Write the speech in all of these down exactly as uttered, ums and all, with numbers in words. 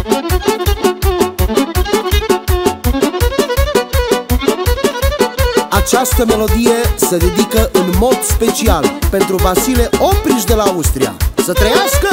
Această melodie se dedică în mod special pentru Vasile Opriș de la Austria. Să trăiască!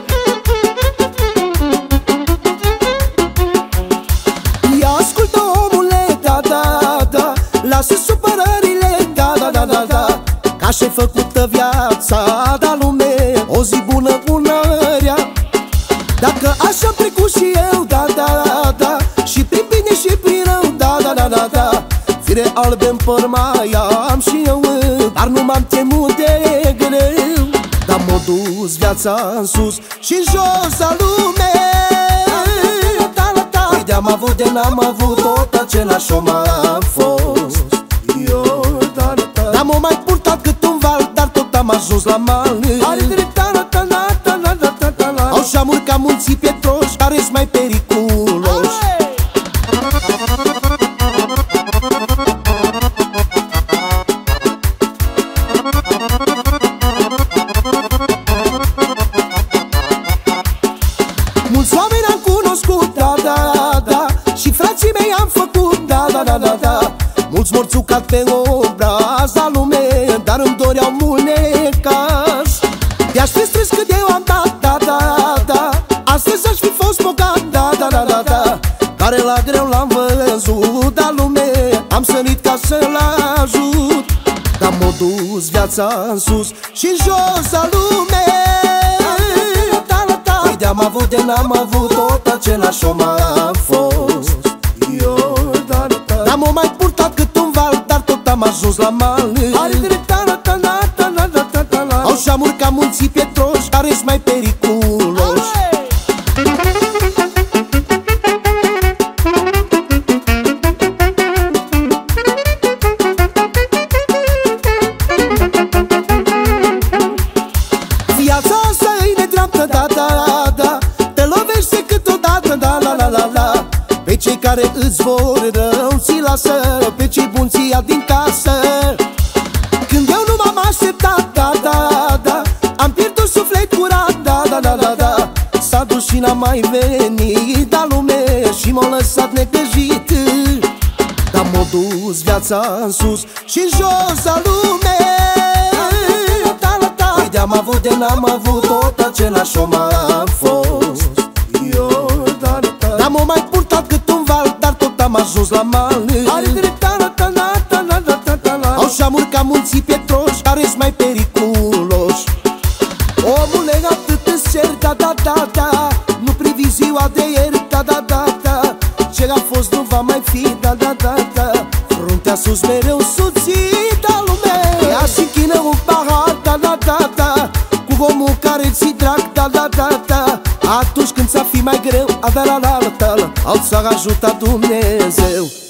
Ia ascultă, omule, da, da, da, lasă supărările, da, da, da, da, da, că așa-i făcută viața, da, lume, o zi bună, bună rea. Dacă așa-am trecut și eu, da, da, da, și prin bine și prin rău, da, da, da, da, da, fire albe-n păr mai am și eu, dar nu m-am temut de greu. Dar m-a dus viața în sus și în jos a lumei. Păi de-am avut, de n-am avut, tot același om am fost eu. Dar m-a mai purtat cât un val, dar tot am ajuns la mal. Au șamuri ca munții pietroși, care-s mai periculoși. Mulți oameni am cunoscut, da, da, da, și frații mei am făcut, da, da, da, da, da. Mulți morți ucat pe obraz la lume, dar îmi doreau mult necaz. De-aș fi strâns cât eu am dat, da, da, da, astăzi aș fi fost bogat, da, da, da, da, da, care la greu l-am văzut, da, lume, am sărit ca să-l ajut. Dar m-a dus viața în sus și în jos a lumei. De-am avut, de n-am avut, tot același om am fost eu. Dar m-a mai purtat cât un val, dar tot am ajuns la mal. Au șamuri ca munții pietroși, care-s mai periculoși. Viața asta e nedreaptă, da, da, da, te lovește câteodată, da, la, la, la, la. Pe cei care îți vor rău ți lasă, pe cei buni ți ia din casă. Când eu nu m-am așteptat, da, da, da, am pierdut suflet curat, da, da, da, da, da, s-a dus și n-a mai venit, da, lume, și m-a lăsat necăjit. Dar m-a dus viața în sus și în jos a lumei. De-am avut, de n-am avut, tot același om am fost eu. Dar m-a mai purtat cât un val, dar tot am ajuns la mal. Au șamuri ca munții pietroși, care-s mai periculoși. Omule, atât îți cer, da, da, da, da, nu privi ziua de ieri, da, da, da, da, ce a fost nu va mai fi, da, da, da, da, fruntea sus mereu suțit, da, lume, ia și închină un pahar, da, da, da, da, cu omul care ți-i drag, da, da, da, da, atunci când ți-a fi mai greu, a da, la, la, la, la, al ți-a ajutat Dumnezeu.